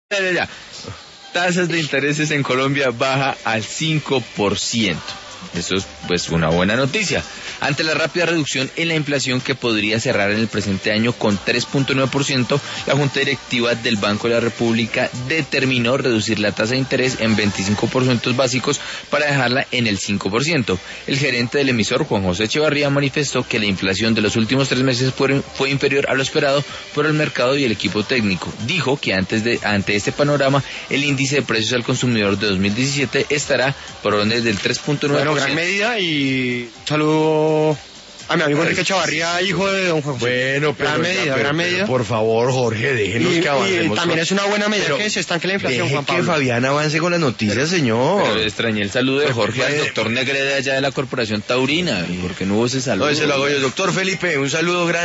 Ya. Tasas de intereses en Colombia baja al 5%. Eso es pues una buena noticia. Ante la rápida reducción en la inflación que podría cerrar en el presente año con 3.9%, la Junta Directiva del Banco de la República determinó reducir la tasa de interés en 25% básicos para dejarla en el 5%. El gerente del emisor, Juan José Echevarría, manifestó que la inflación de los últimos 3 meses fue inferior a lo esperado por el mercado y el equipo técnico. Dijo que ante este panorama, el índice de precios al consumidor de 2017 estará por orden del 3.9%. Bueno, gran medida, y saludo a mi amigo Enrique Echevarría, hijo de don Juan José. Bueno, pero, gran medida. Por favor, Jorge, déjenos que avancemos. Y también es una buena medida que se estanque la inflación, deje Juan Pablo. que Fabián avance con las noticias, señor. Pero extrañé el saludo de Jorge al doctor Negrede allá de la Corporación Taurina. ¿Por qué no hubo ese saludo? No, ese lo hago yo. Doctor Felipe, un saludo grande.